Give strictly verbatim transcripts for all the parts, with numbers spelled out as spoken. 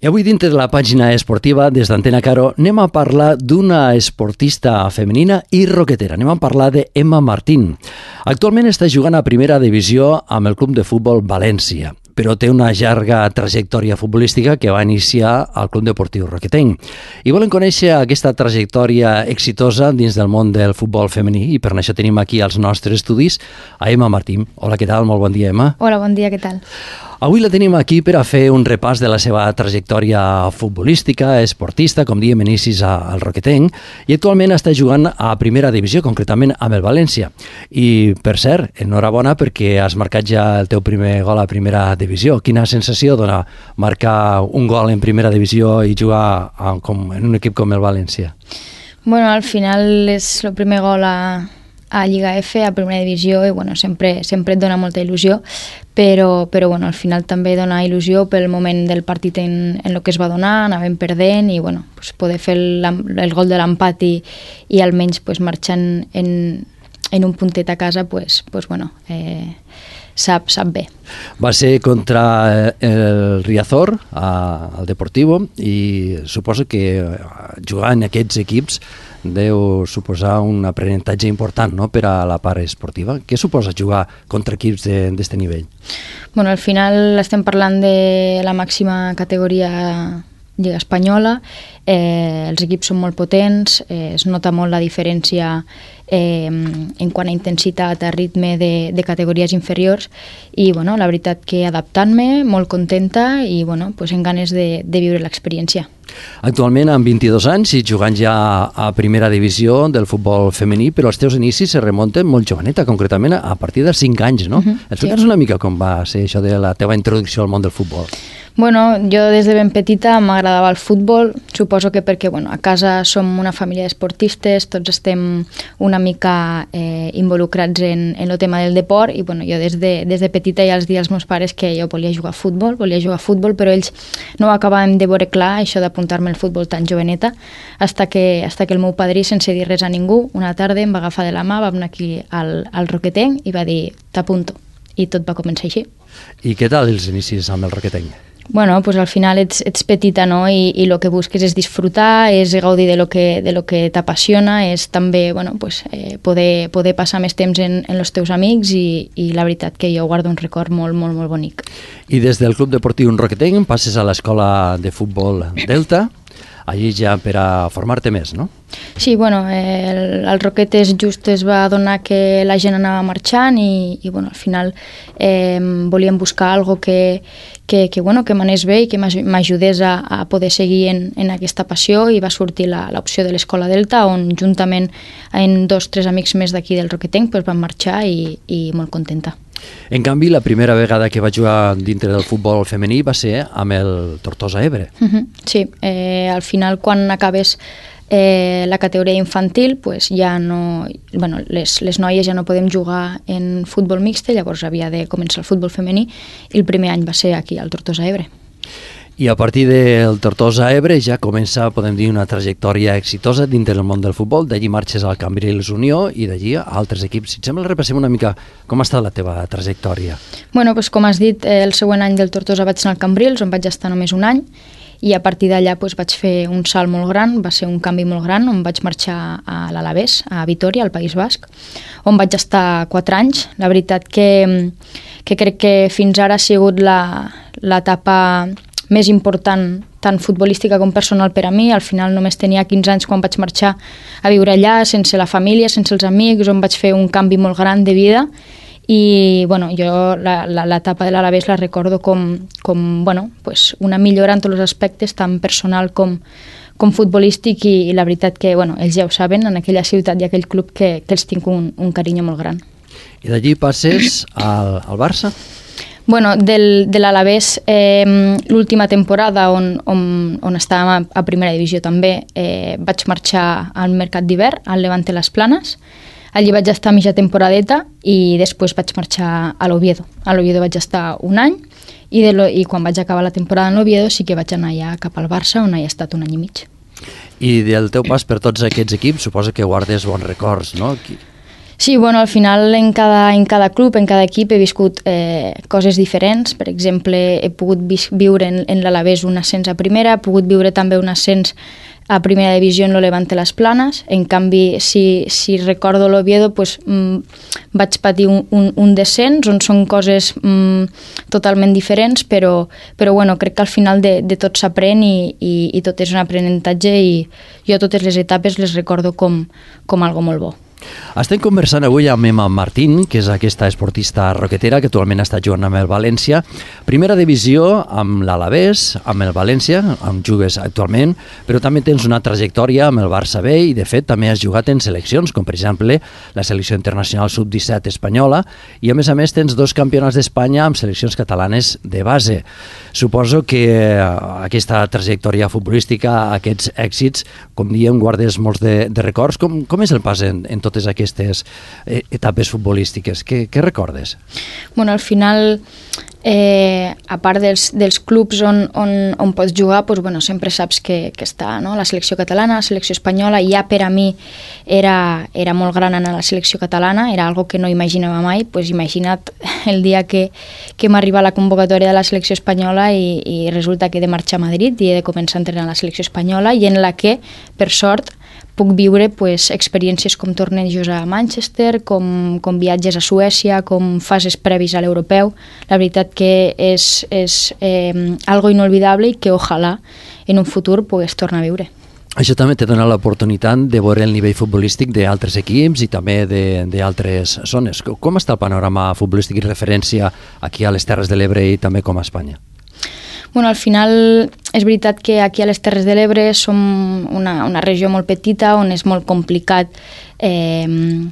I avui dintre de la pàgina esportiva des d'Antena Caro anem a parlar d'una esportista femenina i roquetera. Anem a parlar d'Emma Martín. Actualment està jugant a primera divisió amb el Club de Futbol València, però té una llarga trajectòria futbolística que va iniciar al Club Deportiu Roquetenc. I volen conèixer aquesta trajectòria exitosa dins del món del futbol femení i per això tenim aquí als nostres estudis a Emma Martín. Hola, què tal? Molt bon dia, Emma. Hola, bon dia, què tal? Avui la tenim aquí per a fer un repàs de la seva trajectòria futbolística, esportista, com diem, inicis al Roquetenc, i actualment està jugant a primera divisió, concretament amb el València. I, per cert, enhorabona perquè has marcat ja el teu primer gol a primera divisió. Quina sensació dona marcar un gol en primera divisió i jugar a, com, en un equip com el València? Bueno, al final és el primer gol a... a Lliga F, a primera divisió, i bueno, sempre, sempre et dona molta il·lusió, però, però bueno, al final també dona il·lusió pel moment del partit en, en el que es va donar, anàvem perdent, i bueno, pues poder fer el, el gol de l'empat i, i almenys pues, marxant en, en un puntet a casa, pues, pues bueno, eh, sap, sap bé. Va ser contra el Riazor, a, al Deportivo, i suposo que jugar en aquests equips deu suposar un aprenentatge important, no?, per a la part esportiva. Què suposa jugar contra equips d'aquest nivell? Bueno, al final estem parlant de la màxima categoria Lliga Espanyola, eh, els equips són molt potents, eh, es nota molt la diferència eh, en quant a intensitat, a ritme de, de categories inferiors, i bueno, la veritat que adaptant-me, molt contenta i bueno, pues, en ganes de, de viure l'experiència. Actualment amb vint-i-dos anys i jugant ja a primera divisió del futbol femení, però els teus inicis se remunten molt joveneta, concretament a partir de cinc anys, no? Uh-huh, Explica'ns sí. una mica com va ser això de la teva introducció al món del futbol. Bueno, jo des de ben petita m'agradava el futbol, suposo que perquè bueno, a casa som una família d'esportistes, tots estem una mica eh, involucrats en, en el tema del deport, i bueno, jo des de, des de petita ja els dia als meus pares que jo volia jugar a futbol, volia jugar a futbol, però ells no ho acabaven de veure clar, això d'apuntar-me al futbol tan joveneta, hasta que, hasta que el meu padrí, sense dir res a ningú, una tarda em va agafar de la mà, vam anar aquí al, al Roquetenc i va dir, t'apunto, i tot va començar així. I què tal els inicis amb el Roquetenc? Bueno, pues al final ets, ets petita, no? I, i el que busques és disfrutar, és gaudir de lo que, de lo que t'apassiona, és també bueno, pues, eh, poder, poder passar més temps en, en els teus amics, i, i la veritat que jo guardo un record molt, molt, molt bonic. I des del Club Deportiu Roquetenc passes a l'escola de futbol Delta, allí ja per a formar-te més, no? Sí, bueno, el, el Roquetes just es va adonar que la gent anava marxant i, i bueno, al final eh, volíem buscar algo que, que, que, bueno, que m'anés bé i que m'ajudés a, a poder seguir en, en aquesta passió, i va sortir l'opció de l'Escola Delta, on juntament amb dos o tres amics més d'aquí del Roquetenc pues, vam marxar i, i molt contenta. En canvi, la primera vegada que va jugar dintre del futbol femení va ser amb el Tortosa Ebre. Uh-huh. Sí, eh, al final quan acabes eh, la categoria infantil, pues ja no, bueno, les, les noies ja no podem jugar en futbol mixte, llavors havia de començar el futbol femení, i el primer any va ser aquí, al Tortosa Ebre. I a partir del Tortosa Ebre ja comença, podem dir, una trajectòria exitosa dintre del món del futbol. D'allí marxes al Cambrils Unió i d'allí a altres equips. Si et sembla, repassem una mica com ha estat la teva trajectòria. Bueno, pues, com has dit, el següent any del Tortosa vaig anar al Cambrils, on vaig estar només un any, i a partir d'allà pues, vaig fer un salt molt gran, va ser un canvi molt gran, on vaig marxar a l'Alavés, a Vitoria, al País Basc, on vaig estar quatre anys. La veritat que, que crec que fins ara ha sigut l'etapa més important, tant futbolística com personal per a mi. Al final només tenia quinze anys quan vaig marxar a viure allà, sense la família, sense els amics, on vaig fer un canvi molt gran de vida. I bueno, jo l'etapa de l'Alavés la recordo com, com bueno, pues una millora en tots els aspectes, tant personal com, com futbolístic, i, i la veritat que bueno, ells ja ho saben, en aquella ciutat i aquell club que, que els tinc un, un carinyo molt gran. I d'allí passes al, al Barça? Bueno, del, de l'Alavés, eh, l'última temporada on, on, on estàvem a, a primera divisió també, eh, vaig marxar al mercat d'hivern, al Levante Les Planes. Allí vaig estar mitja temporadeta i després vaig marxar a l'Oviedo. A l'Oviedo vaig estar un any i, de lo, i quan vaig acabar la temporada en l'Oviedo sí que vaig anar ja cap al Barça, on he estat un any i mig. I del teu pas per tots aquests equips suposo que guardes bons records, no? Sí, bueno, al final en cada, en cada club, en cada equip he viscut eh, coses diferents. Per exemple, he pogut viure en, en l'Alavés un ascens a primera, he pogut viure també un ascens a primera divisió en lo Levante Las Planes. En canvi, si, si recordo l'Oviedo, pues, mm, vaig patir un, un, un descens, on són coses mm, totalment diferents, però, però bueno, crec que al final de, de tot s'aprèn i, i, i tot és un aprenentatge, i jo totes les etapes les recordo com, com algo molt bo. Estem conversant avui amb Emma Martín, que és aquesta esportista roquetera que actualment està jugant amb el València. Primera divisió amb l'Alavés, amb el València, on jugues actualment, però també tens una trajectòria amb el Barça B i, de fet, també has jugat en seleccions, com per exemple la selecció internacional sub disset espanyola, i a més a més tens dos campionats d'Espanya amb seleccions catalanes de base. Suposo que aquesta trajectòria futbolística, aquests èxits, com diem, guardes molts de, de records. Com, com és el pas en, en totes aquestes eh, etapes futbolístiques? Què, què recordes? Bueno, al final, eh, a part dels, dels clubs on, on, on pots jugar, pues, bueno, sempre saps que, que està, no? La selecció catalana, la selecció espanyola. Ja per a mi era, era molt gran anar a la selecció catalana, era algo que no imaginava mai. Pues imagina't el dia que, que m'arriba la convocatòria de la selecció espanyola i, i resulta que he de marxar a Madrid i he de començar a entrenar a la selecció espanyola, i en la que, per sort, puc viure pues, experiències com tornejos a Manchester, com, com viatges a Suècia, com fases previs a l'europeu. La veritat que és, és eh, algo inolvidable i que ojalà en un futur pogués tornar a viure. Això també te dona l'oportunitat de veure el nivell futbolístic d'altres equips i també d'altres zones. Com està el panorama futbolístic i referència aquí a les Terres de l'Ebre i també com a Espanya? Bueno, al final és veritat que aquí a les Terres de l'Ebre som una, una regió molt petita on és molt complicat eh,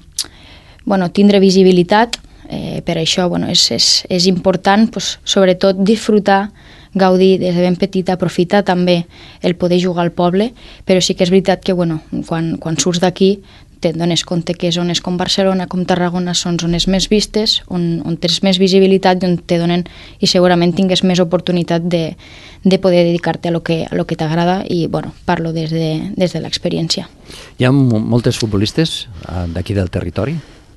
bueno, tindre visibilitat. Eh, per això bueno, és, és, és important pues, sobretot disfrutar, gaudir des de ben petita, aprofitar també el poder jugar al poble, però sí que és veritat que bueno, quan, quan surts d'aquí te'n dones compte que zones com Barcelona, com Tarragona són zones més vistes, on, on tens més visibilitat i on te donen, i segurament tingues més oportunitat de, de poder dedicar-te a lo que, a lo que t'agrada, i bueno, parlo des de, des de l'experiència. Hi ha moltes futbolistes d'aquí del territori?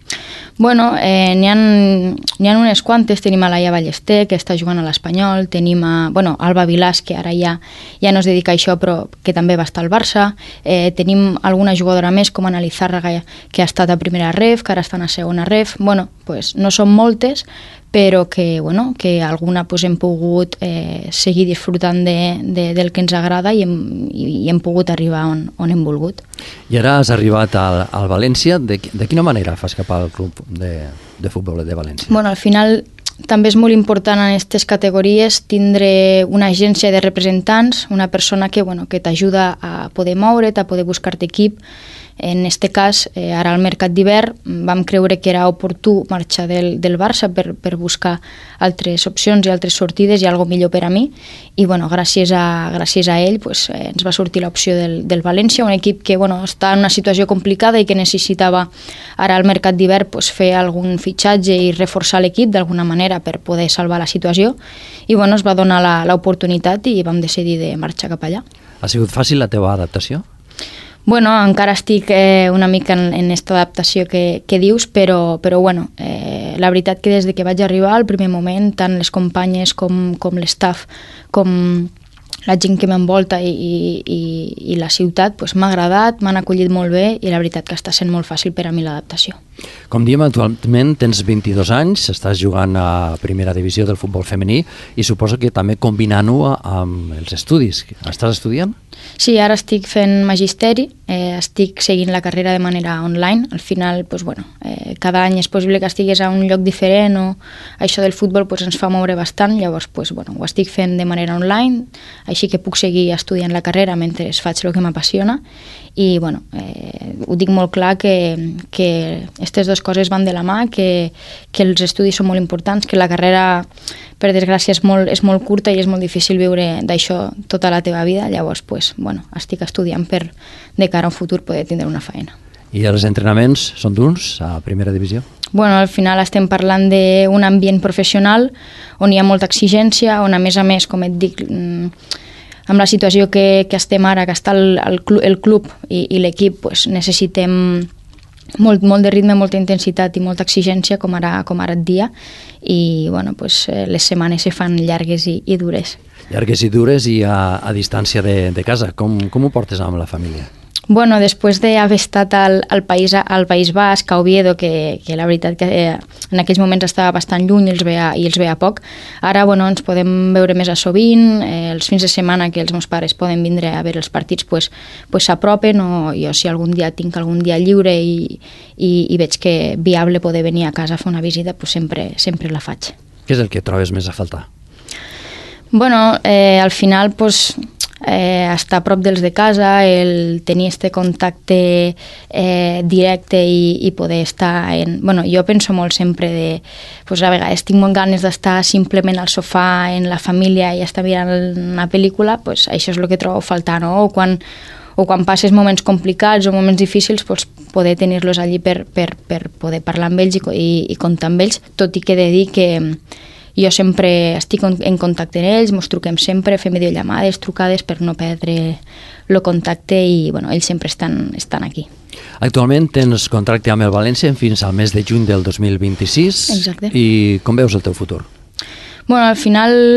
Bueno, eh, n'hi ha, n'hi ha unes quantes. Tenim a Laia Ballester, que està jugant a l'Espanyol, tenim a, bueno, Alba Vilàs, que ara ja, ja no es dedica a això, però que també va estar al Barça. Eh, tenim alguna jugadora més, com Ana Lizárraga, que ha estat a primera ref, que ara estan a segona ref. Bueno, pues no són moltes, però que, bueno, que alguna pues, hem pogut eh, seguir disfrutant de, de, del que ens agrada i hem, i, i hem pogut arribar on, on hem volgut. I ara has arribat al, al València. De, de quina manera fas cap al club de, de futbol de València? Bueno, al final també és molt important en aquestes categories tindre una agència de representants, una persona que, bueno, que t'ajuda a poder moure't, a poder buscar-te equip. En aquest cas, eh, ara al mercat d'hivern vam creure que era oportú marxar del, del Barça per, per buscar altres opcions i altres sortides i algo millor per a mi, i bueno, gràcies a, gràcies a ell pues, eh, ens va sortir l'opció del, del València, un equip que bueno, està en una situació complicada i que necessitava ara al mercat d'hivern pues, fer algun fitxatge i reforçar l'equip d'alguna manera per poder salvar la situació, i bueno, es va donar l'oportunitat i vam decidir de marxar cap allà. Ha sigut fàcil la teva adaptació? Bueno, encara estic eh, una mica en, en esta adaptació que, que dius, però, però bueno, eh, la veritat que des de que vaig arribar al primer moment, tant les companyes com, com l'estaff, com la gent que m'envolta i, i, i la ciutat, pues, m'ha agradat, m'han acollit molt bé i la veritat que està sent molt fàcil per a mi l'adaptació. Com diem, actualment tens vint-i-dos anys, estàs jugant a primera divisió del futbol femení i suposo que també combinant-ho amb els estudis. Estàs estudiant? Sí, ara estic fent magisteri, eh, estic seguint la carrera de manera online. Al final, pues, bueno, eh, cada any és possible que estigués a un lloc diferent o això del futbol pues, ens fa moure bastant, llavors pues, bueno, ho estic fent de manera online, així que puc seguir estudiant la carrera mentre faig el que m'apassiona i bueno, eh, ho dic molt clar que, que aquestes dues coses van de la mà, que, que els estudis són molt importants, que la carrera per desgràcia és molt, és molt curta i és molt difícil viure d'això tota la teva vida, llavors pues, bueno, estic estudiant per de cara a un futur poder tindre una feina. I els entrenaments són d'uns a primera divisió? Bueno, al final estem parlant d'un ambient professional on hi ha molta exigència, on a més a més, com et dic, amb la situació que, que estem ara, que està el, el, club, el club i, i l'equip, pues, necessitem molt, molt de ritme, molta intensitat i molta exigència, com ara, com ara et dia, i bueno, pues, les setmanes se fan llargues i, i dures. Llargues i dures i a, a distància de, de casa. Com, com ho portes amb la família? Bueno, després d'haver estat al, al, país, al País Basc, a Oviedo, que, que la veritat que eh, en aquells moments estava bastant lluny i els veia, i els veia poc, ara bueno, ens podem veure més a sovint, eh, els fins de setmana que els meus pares poden vindre a veure els partits pues, pues s'apropen, o jo si algun dia tinc algun dia lliure i, i, i veig que viable poder venir a casa a fer una visita, pues sempre, sempre la faig. Què és el que trobes més a faltar? Bueno, eh, al final pues, eh, estar a prop dels de casa, el tenir este contacte eh, directe i, i poder estar en... Bueno, jo penso molt sempre de... Pues, a vegades tinc molt ganes d'estar simplement al sofà en la família i estar mirant una pel·lícula, pues, això és el que trobo a faltar, no? O quan, o quan passes moments complicats o moments difícils, pues, poder tenir-los allí per, per, per poder parlar amb ells i, i, i comptar amb ells, tot i que he de dir que jo sempre estic en contacte amb ells, mos truquem sempre, fem videollamades, trucades per no perdre el contacte i bueno, ells sempre estan, estan aquí. Actualment tens contracte amb el València fins al mes de juny del dos mil vint-i-sis. Exacte. I com veus el teu futur? Bueno, al final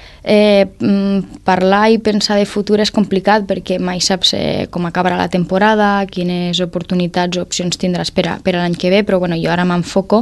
eh, parlar i pensar de futur és complicat perquè mai saps eh, com acabarà la temporada, quines oportunitats o opcions tindràs per a, per a l'any que ve, però bueno, jo ara m'enfoco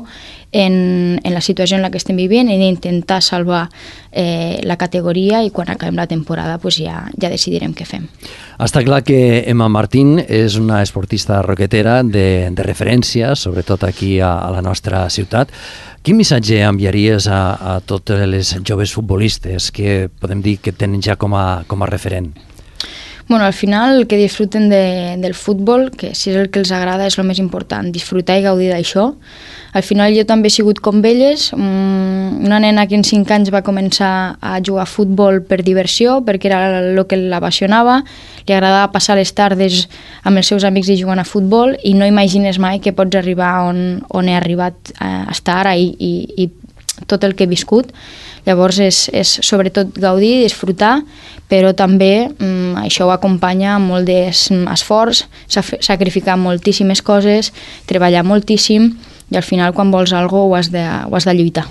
en, en la situació en la que estem vivint i d'intentar salvar eh, la categoria i quan acabem la temporada pues ja, ja decidirem què fem. Està clar que Emma Martín és una esportista roquetera de, de referència, sobretot aquí a, a la nostra ciutat. Quin missatge enviaries a, a totes les joves futbolistes que podem dir que tenen ja com a, com a referent? Bueno, al final que disfruten de, del futbol, que si és el que els agrada és el més important, disfrutar i gaudir d'això. Al final jo també he sigut com elles, una nena que en cinc anys va començar a jugar a futbol per diversió, perquè era el que l'apassionava, li agradava passar les tardes amb els seus amics i jugant a futbol i no imagines mai que pots arribar on, on he arribat a estar ara i, i, i tot el que he viscut. Llavors és, és sobretot gaudir, disfrutar, però també mm, això ho acompanya amb molt d'esforç, sacrificar moltíssimes coses, treballar moltíssim i al final quan vols alguna cosa ho has de, ho has de lluitar.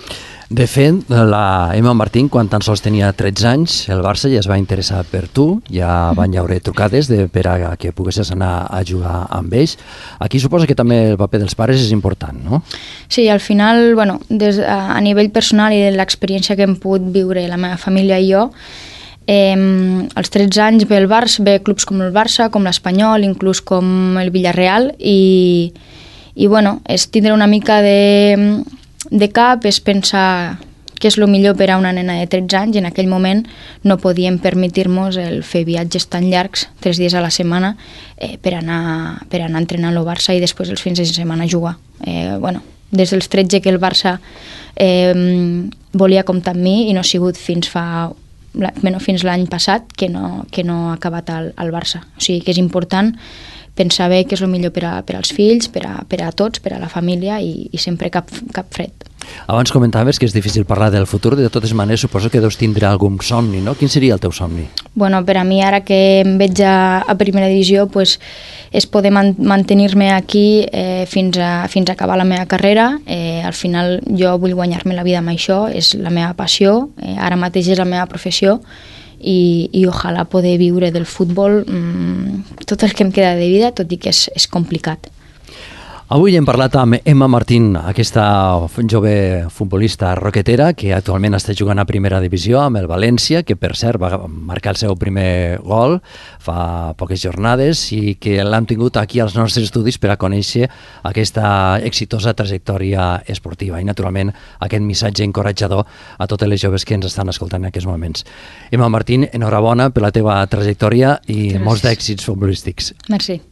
De fet, la Emma Martín, quan tan sols tenia tretze anys, el Barça ja es va interessar per tu, ja van haver trucades de, per a que poguessis anar a jugar amb ells. Aquí suposa que també el paper dels pares és important, no? Sí, al final, bueno, des, a, a nivell personal i de l'experiència que hem pogut viure la meva família i jo, eh, als tretze anys ve el Barça, ve clubs com el Barça, com l'Espanyol, inclús com el Villarreal, i, i bueno, és tindre una mica de... de cap, és pensar què és el millor per a una nena de tretze anys i en aquell moment no podíem permetir-nos el fer viatges tan llargs, tres dies a la setmana, eh, per, anar, per anar a entrenar al Barça i després els fins de setmana jugar. Eh, bueno, des dels tretze que el Barça eh, volia comptar amb mi i no ha sigut fins fa bueno, fins l'any passat que no, que no ha acabat al, al Barça. O sigui que és important pensar bé què és el millor per, a, per als fills, per a, per a tots, per a la família i, i sempre cap, cap fred. Abans comentaves que és difícil parlar del futur, de totes maneres suposo que deus tindre algun somni, no? Quin seria el teu somni? Bueno, per a mi ara que em veig a, a primera divisió pues, és poder man, mantenir-me aquí eh, fins, a, fins a acabar la meva carrera. Eh, al final jo vull guanyar-me la vida amb això, és la meva passió, eh, ara mateix és la meva professió i, i ojalà poder viure del futbol mmm, tot el que em queda de vida, tot i que és, és complicat. Avui hem parlat amb Emma Martín, aquesta jove futbolista roquetera que actualment està jugant a primera divisió amb el València, que per cert va marcar el seu primer gol fa poques jornades i que l'hem tingut aquí als nostres estudis per a conèixer aquesta exitosa trajectòria esportiva i naturalment aquest missatge encoratjador a totes les joves que ens estan escoltant en aquests moments. Emma Martín, enhorabona per la teva trajectòria i Gràcies. Molts d'èxits futbolístics. Merci.